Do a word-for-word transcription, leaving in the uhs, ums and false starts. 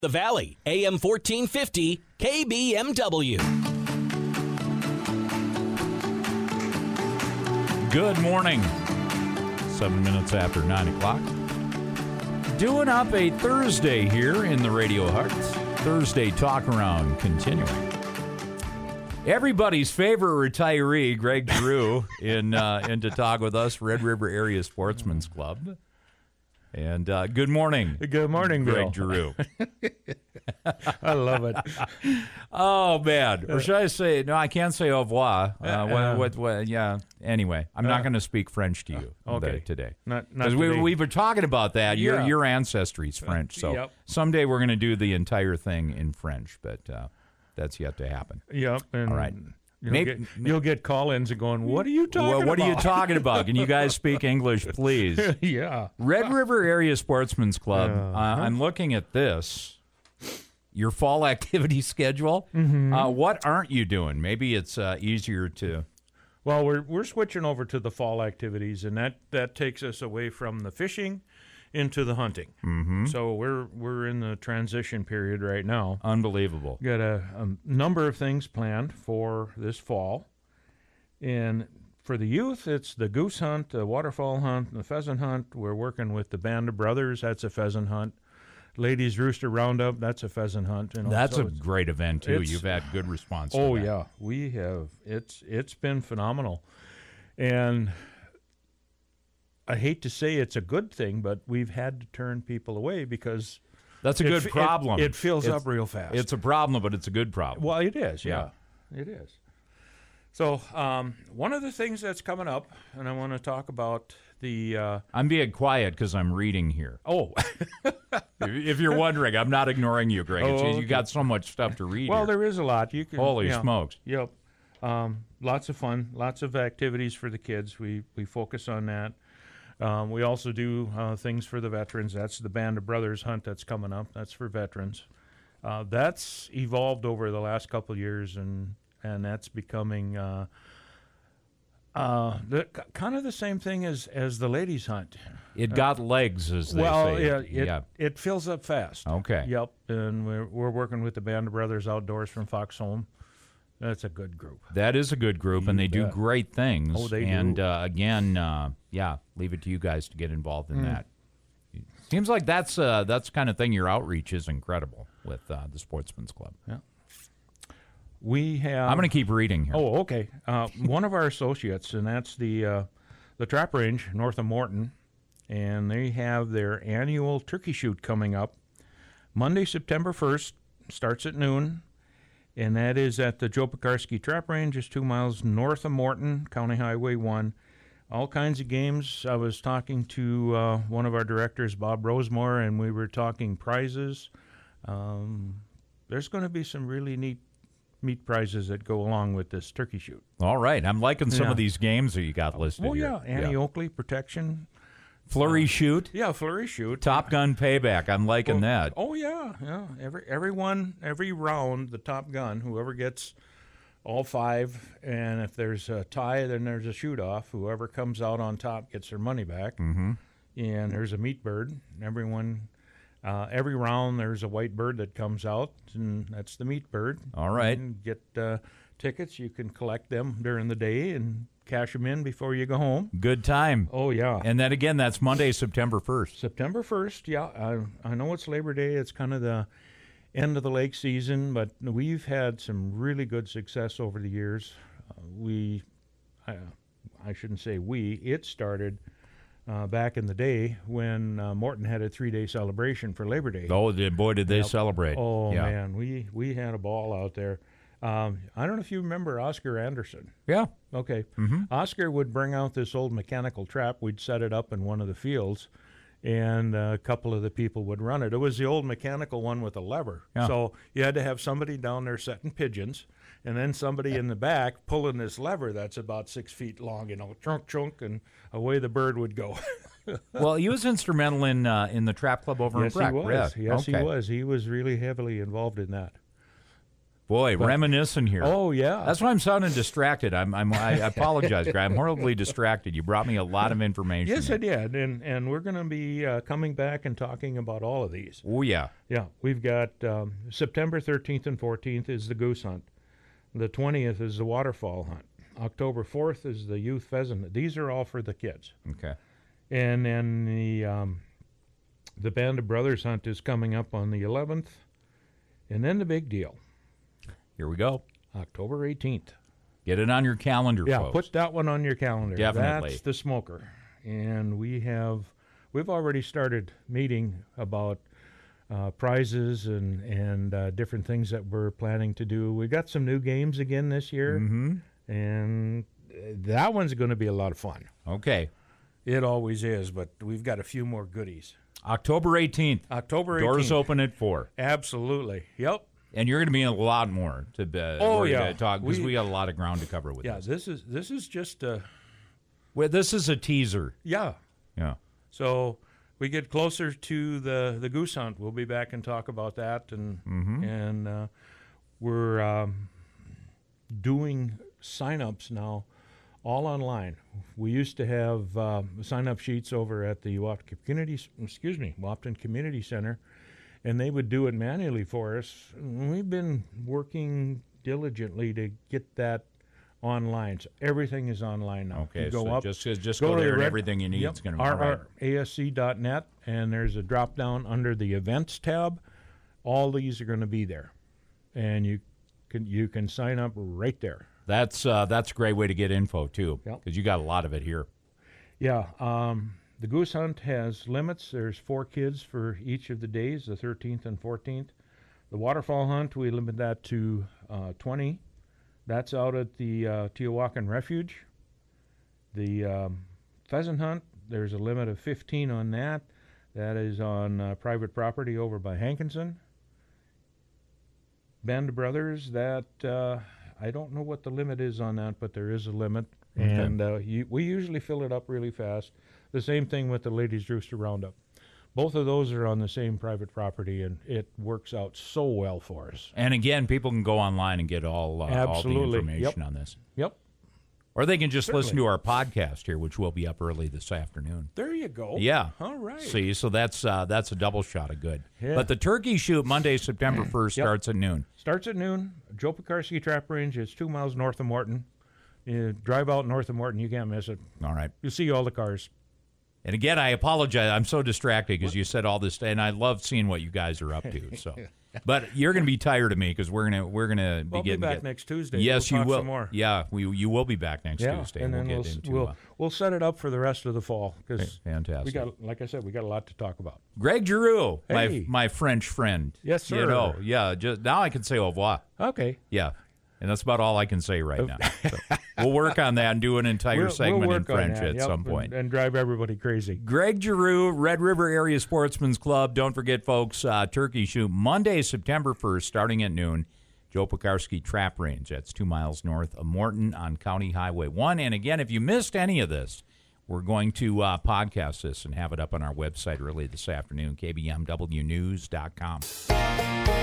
The Valley, A M fourteen fifty, K B M W. Good morning. Seven minutes after nine o'clock. Doing up a Thursday here in the Radio Hearts. Thursday Talk Around continuing. Everybody's favorite retiree, Greg Giroux, in, uh, in to talk with us, Red River Area Sportsman's Club. And uh, good morning. Good morning, Greg Bill. Giroux. I love it. Oh, man. Or should I say, no, I can't say au revoir. Uh, Uh, what, what, what, yeah. Anyway, I'm not going to speak French to you okay. today. Not, not Because we, today. we were talking about that. Your Yeah. your ancestry's French. So Yep. someday we're going to do the entire thing in French, but uh, that's yet to happen. Yep. And All right. You'll, Maybe- get, you'll get call-ins and going, what are you talking Well, about? what are you talking about? Can you guys speak English, please? Yeah. Red River Area Sportsman's Club. Uh-huh. Uh, I'm looking at this. Your fall activity schedule. Mm-hmm. Uh, what aren't you doing? Maybe it's uh, easier to. Well, we're we're switching over to the fall activities, and that, that takes us away from the fishing into the hunting. Mm-hmm. So we're we're in the transition period right now. Unbelievable. Got a, a number of things planned for this fall. And for the youth, it's the goose hunt, the waterfowl hunt, the pheasant hunt. We're working with the Band of Brothers. That's a pheasant hunt. Ladies Rooster Roundup, that's a pheasant hunt. You know, That's so a it's- great event, too. it's- You've had good response to Oh, that. yeah. We have. It's It's been phenomenal. And I hate to say it's a good thing, but we've had to turn people away because That's a it good f- it- problem. It, fills It's- up real fast. It's a problem, but it's a good problem. Well, it is, yeah. It is. So um, one of the things that's coming up, and I want to talk about the... Uh, I'm being quiet because I'm reading here. oh, If you're wondering, I'm not ignoring you, Greg. It's Oh, just you okay. got so much stuff to read well, here. there is a lot. You can, Holy yeah. smokes. Yep. Um, lots of fun, lots of activities for the kids. We, we focus on that. Um, we also do uh, things for the veterans. That's the Band of Brothers hunt that's coming up. That's for veterans. Uh, that's evolved over the last couple of years, and and that's becoming uh, uh, the, kind of the same thing as, as the ladies hunt. It got legs, as they well, say. yeah, it, yeah. it fills up fast. Okay. Yep, and we're we're working with the Band of Brothers Outdoors from Foxholm. That's a good group. That is a good group, and they do bet. great things. Oh, they and, do. uh, again, uh, yeah, leave it to you guys to get involved Mm. in that. Seems like that's uh, that's the kind of thing. Your outreach is incredible with uh, the Sportsman's Club. Yeah. We have. I'm going to keep reading here. Oh, okay. Uh, one of our associates, and that's the uh, the Trap Range north of Morton, and they have their annual turkey shoot coming up Monday, September first. Starts at noon, and that is at the Joe Pekarsky Trap Range, just two miles north of Morton, County Highway one. All kinds of games. I was talking to uh, one of our directors, Bob Rosemore, and we were talking prizes. Um, there's going to be some really neat meat prizes that go along with this turkey shoot. All right. I'm liking some Yeah. of these games that you got listed Oh, here. yeah. Annie Oakley, protection. Flurry shoot, Yeah, flurry shoot. Top Gun payback. I'm liking oh, that. Oh, yeah. yeah. Every Everyone, every round, the Top Gun, whoever gets all five, and if there's a tie, then there's a shoot-off. Whoever comes out on top gets their money back. Mm-hmm. And there's a meat bird. Everyone, uh, every round, there's a white bird that comes out, and that's the meat bird. All right. You can get uh, tickets. You can collect them during the day and cash them in before you go home. Good time. Oh, yeah. And then again, that's Monday, September first. September first, yeah. I, I know it's Labor Day. It's kind of the end of the lake season, but we've had some really good success over the years. Uh, we, I, I shouldn't say we, it started uh, back in the day when uh, Morton had a three-day celebration for Labor Day. Oh, did- boy, did they Yep. celebrate. Oh, yeah. man, we, we had a ball out there. Um, I don't know if you remember Oscar Anderson. Yeah. Okay. Mm-hmm. Oscar would bring out this old mechanical trap. We'd set it up in one of the fields, and a couple of the people would run it. It was the old mechanical one with a lever. Yeah. So you had to have somebody down there setting pigeons, and then somebody in the back pulling this lever that's about six feet long, you know, chunk, chunk, and away the bird would go. Well, he was instrumental in uh, in the trap club over yes, in Breck. he was. Yeah. Yes, okay. he was. He was really heavily involved in that. Boy, But- reminiscing here. Oh, yeah. That's why I'm sounding distracted. I'm, I'm, I apologize, Greg. I'm horribly distracted. You brought me a lot of information. Yes, I did. And, and we're going to be uh, coming back and talking about all of these. Oh, yeah. Yeah, we've got um, September thirteenth and fourteenth is the goose hunt. The twentieth is the waterfall hunt. October fourth is the youth pheasant. These are all for the kids. Okay. And then the um, the Band of Brothers hunt is coming up on the eleventh. And then the big deal, Here we go. October eighteenth. Get it on your calendar, Yeah, folks. put that one on your calendar. Definitely. That's the smoker. And we have, we've already started meeting about uh, prizes and, and uh, different things that we're planning to do. We've got some new games again this year. Mm-hmm. And uh, that one's going to be a lot of fun. Okay. It always is, but we've got a few more goodies. October eighteenth. October eighteenth. Doors open at four. Absolutely. Yep. And you're going to be in a lot more to, uh, Oh, we're yeah. gonna talk because We- we got a lot of ground to cover with Yeah, this. this is this is just a Well, this is a teaser. yeah. Yeah. So we get closer to the, the goose hunt. We'll be back and talk about that, and Mm-hmm. and uh, we're um, doing sign-ups now, all online. We used to have uh, sign-up sheets over at the Wapton Community, excuse me, Wapton Community Center, and they would do it manually for us. We've been working diligently to get that online. So everything is online now. Okay, You go so up, just just go go, to the there and red- everything you need Yep, is going to be R all right. R A S C dot net, and there's a drop down under the events tab. All these are going to be there, and you can you can sign up right there. That's uh, that's a great way to get info too, Yep. because you got a lot of it here. Yeah, um, the goose hunt has limits. There's four kids for each of the days, the thirteenth and fourteenth. The waterfall hunt, we limit that to uh, twenty. That's out at the uh, Teowakan Refuge. The um, pheasant hunt, there's a limit of fifteen on that. That is on uh, private property over by Hankinson. Band of Brothers, that uh, I don't know what the limit is on that, but there is a limit. Okay. And uh, you, we usually fill it up really fast. The same thing with the Ladies Rooster Roundup. Both of those are on the same private property, and it works out so well for us. And again, people can go online and get all uh, all the Absolutely. information Yep. on this, Yep. or they can just listen Certainly. to our podcast here, which will be up early this afternoon. There you go. Yeah. All right. See, so that's uh, that's a double shot of good. Yeah. But the turkey shoot Monday, September first, Yep. starts at noon. Starts at noon. Joe Pekarsky Trap Range. It's two miles north of Morton. You drive out north of Morton, you can't miss it. All right. You see all the cars. And again, I apologize. I'm so distracted because you said all this, and I love seeing what you guys are up to. So, but you're going to be tired of me because we're gonna we're gonna be We'll be getting back get- next Tuesday. Yes, We'll you talk will. some more. Yeah, we you will be back next Yeah, Tuesday. and we'll then get we'll, s- into we'll uh, we'll set it up for the rest of the fall because fantastic. we got, like I said, we got a lot to talk about. Greg Giroux, my Hey. my French friend. Yes, You sir. know, yeah. Just now I can say au revoir. Okay. Yeah, and that's about all I can say right now. So we'll work on that and do an entire We'll- we'll segment in work on French that, at yep, some and- point. and drive everybody crazy. Greg Giroux, Red River Area Sportsman's Club. Don't forget, folks, uh, turkey shoot Monday, September first, starting at noon. Joe Pekarsky Trap Range. That's two miles north of Morton on County Highway one. And again, if you missed any of this, we're going to uh, podcast this and have it up on our website early this afternoon, K B M W news dot com.